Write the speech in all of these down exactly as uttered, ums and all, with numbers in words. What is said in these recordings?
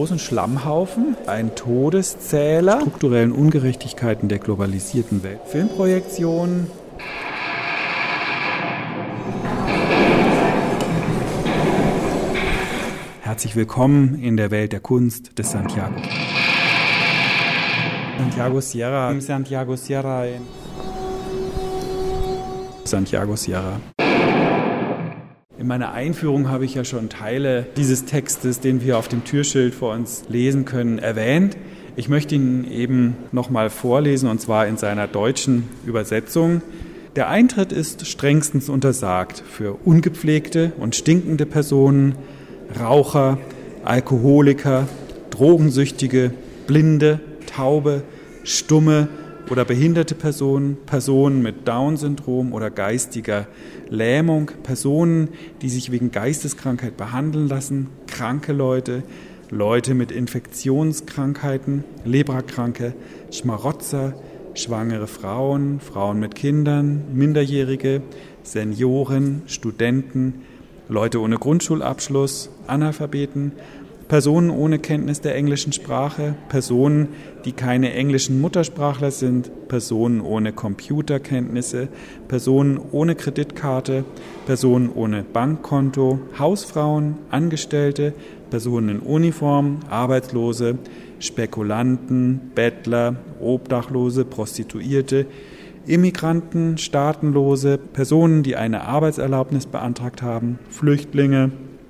großen Schlammhaufen, ein Todeszähler, strukturellen Ungerechtigkeiten der globalisierten Welt, Filmprojektion. Herzlich willkommen in der Welt der Kunst des Santiago. Santiago Sierra, im Santiago Sierra, in Santiago Sierra. In meiner Einführung habe ich ja schon Teile dieses Textes, den wir auf dem Türschild vor uns lesen können, erwähnt. Ich möchte ihn eben nochmal vorlesen, und zwar in seiner deutschen Übersetzung. Der Eintritt ist strengstens untersagt für ungepflegte und stinkende Personen, Raucher, Alkoholiker, Drogensüchtige, Blinde, Taube, Stumme oder behinderte Personen, Personen mit Down-Syndrom oder geistiger Lähmung, Personen, die sich wegen Geisteskrankheit behandeln lassen, kranke Leute, Leute mit Infektionskrankheiten, Leprakranke, Schmarotzer, schwangere Frauen, Frauen mit Kindern, Minderjährige, Senioren, Studenten, Leute ohne Grundschulabschluss, Analphabeten, Personen ohne Kenntnis der englischen Sprache, Personen, die keine englischen Muttersprachler sind, Personen ohne Computerkenntnisse, Personen ohne Kreditkarte, Personen ohne Bankkonto, Hausfrauen, Angestellte, Personen in Uniform, Arbeitslose, Spekulanten, Bettler, Obdachlose, Prostituierte, Immigranten, Staatenlose, Personen, die eine Arbeitserlaubnis beantragt haben, Flüchtlinge,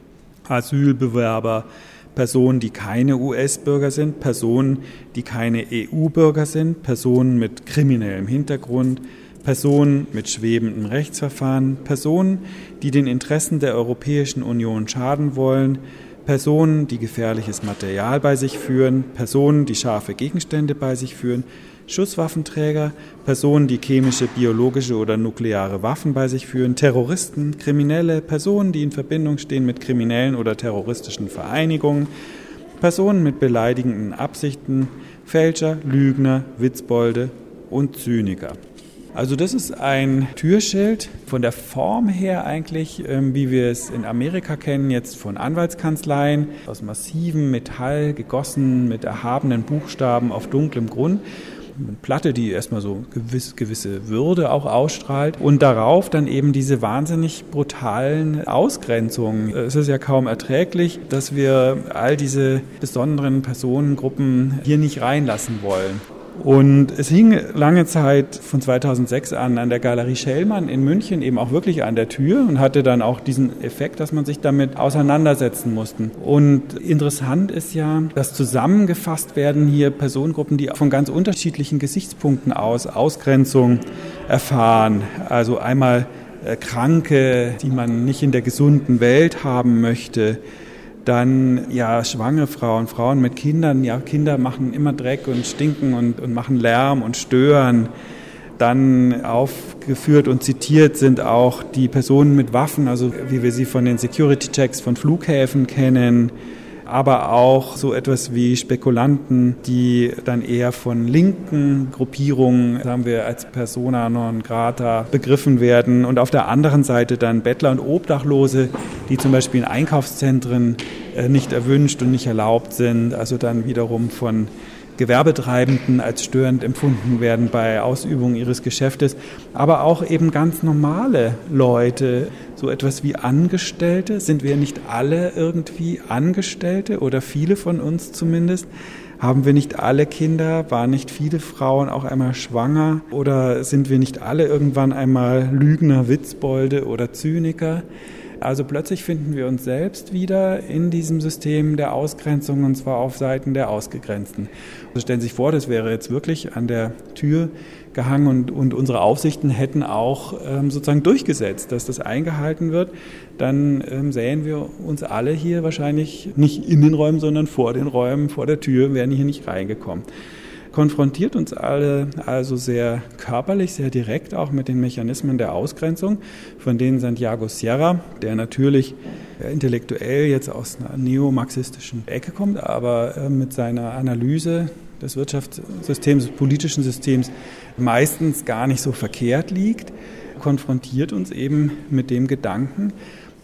Asylbewerber, Personen, die keine U S-Bürger sind, Personen, die keine E U-Bürger sind, Personen mit kriminellem Hintergrund, Personen mit schwebendem Rechtsverfahren, Personen, die den Interessen der Europäischen Union schaden wollen, Personen, die gefährliches Material bei sich führen, Personen, die scharfe Gegenstände bei sich führen, Schusswaffenträger, Personen, die chemische, biologische oder nukleare Waffen bei sich führen, Terroristen, Kriminelle, Personen, die in Verbindung stehen mit kriminellen oder terroristischen Vereinigungen, Personen mit beleidigenden Absichten, Fälscher, Lügner, Witzbolde und Zyniker. Also das ist ein Türschild von der Form her eigentlich, wie wir es in Amerika kennen, jetzt von Anwaltskanzleien, aus massivem Metall gegossen, mit erhabenen Buchstaben auf dunklem Grund. Eine Platte, die erstmal so gewiss, gewisse Würde auch ausstrahlt und darauf dann eben diese wahnsinnig brutalen Ausgrenzungen. Es ist ja kaum erträglich, dass wir all diese besonderen Personengruppen hier nicht reinlassen wollen. Und es hing lange Zeit von zweitausendsechs an an der Galerie Schellmann in München eben auch wirklich an der Tür und hatte dann auch diesen Effekt, dass man sich damit auseinandersetzen musste. Und interessant ist ja, dass zusammengefasst werden hier Personengruppen, die von ganz unterschiedlichen Gesichtspunkten aus Ausgrenzung erfahren. Also einmal äh, Kranke, die man nicht in der gesunden Welt haben möchte. Dann ja schwangere Frauen, Frauen mit Kindern, ja Kinder machen immer Dreck und stinken und, und machen Lärm und stören. Dann aufgeführt und zitiert sind auch die Personen mit Waffen, also wie wir sie von den Security-Checks von Flughäfen kennen, aber auch so etwas wie Spekulanten, die dann eher von linken Gruppierungen, sagen wir, als persona non grata begriffen werden. Und auf der anderen Seite dann Bettler und Obdachlose, die zum Beispiel in Einkaufszentren nicht erwünscht und nicht erlaubt sind, also dann wiederum von Gewerbetreibenden als störend empfunden werden bei Ausübung ihres Geschäftes, aber auch eben ganz normale Leute, so etwas wie Angestellte. Sind wir nicht alle irgendwie Angestellte oder viele von uns zumindest? Haben wir nicht alle Kinder? Waren nicht viele Frauen auch einmal schwanger? Oder sind wir nicht alle irgendwann einmal Lügner, Witzbolde oder Zyniker? Also plötzlich finden wir uns selbst wieder in diesem System der Ausgrenzung, und zwar auf Seiten der Ausgegrenzten. Also stellen Sie sich vor, das wäre jetzt wirklich an der Tür gehangen und, und unsere Aufsichten hätten auch ähm, sozusagen durchgesetzt, dass das eingehalten wird. Dann ähm, sähen wir uns alle hier wahrscheinlich nicht in den Räumen, sondern vor den Räumen, vor der Tür, wären hier nicht reingekommen. Konfrontiert uns alle also sehr körperlich, sehr direkt auch mit den Mechanismen der Ausgrenzung, von denen Santiago Sierra, der natürlich intellektuell jetzt aus einer neomarxistischen Ecke kommt, aber mit seiner Analyse des Wirtschaftssystems, des politischen Systems meistens gar nicht so verkehrt liegt, konfrontiert uns eben mit dem Gedanken,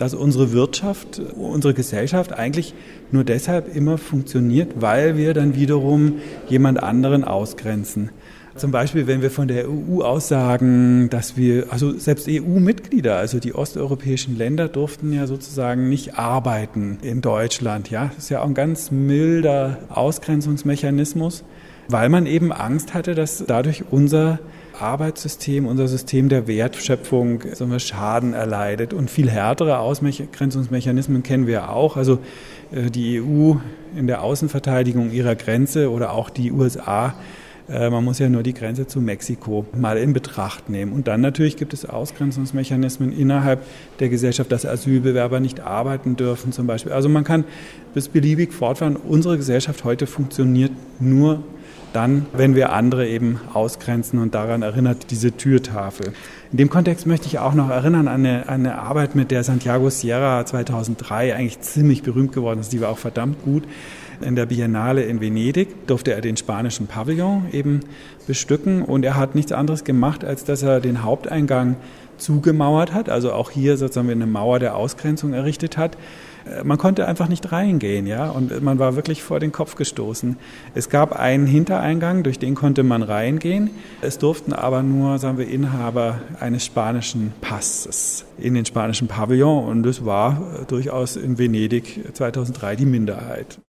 dass unsere Wirtschaft, unsere Gesellschaft eigentlich nur deshalb immer funktioniert, weil wir dann wiederum jemand anderen ausgrenzen. Zum Beispiel, wenn wir von der E U aus sagen, dass wir, also selbst E U-Mitglieder, also die osteuropäischen Länder durften ja sozusagen nicht arbeiten in Deutschland. Ja, das ist ja auch ein ganz milder Ausgrenzungsmechanismus, weil man eben Angst hatte, dass dadurch unser Arbeitssystem, unser System der Wertschöpfung so einen Schaden erleidet. Und viel härtere Ausgrenzungsmechanismen kennen wir auch. Also die E U in der Außenverteidigung ihrer Grenze oder auch die U S A. Man muss ja nur die Grenze zu Mexiko mal in Betracht nehmen. Und dann natürlich gibt es Ausgrenzungsmechanismen innerhalb der Gesellschaft, dass Asylbewerber nicht arbeiten dürfen zum Beispiel. Also man kann bis beliebig fortfahren. Unsere Gesellschaft heute funktioniert nur dann, wenn wir andere eben ausgrenzen, und daran erinnert diese Türtafel. In dem Kontext möchte ich auch noch erinnern an eine, eine Arbeit, mit der Santiago Sierra zweitausenddrei eigentlich ziemlich berühmt geworden ist. Die war auch verdammt gut. In der Biennale in Venedig durfte er den spanischen Pavillon eben bestücken, und er hat nichts anderes gemacht, als dass er den Haupteingang zugemauert hat, also auch hier sozusagen eine Mauer der Ausgrenzung errichtet hat. Man konnte einfach nicht reingehen, ja, und man war wirklich vor den Kopf gestoßen. Es gab einen Hintereingang, durch den konnte man reingehen. Es durften aber nur, sagen wir, Inhaber eines spanischen Passes in den spanischen Pavillon, und das war durchaus in Venedig zweitausenddrei die Minderheit.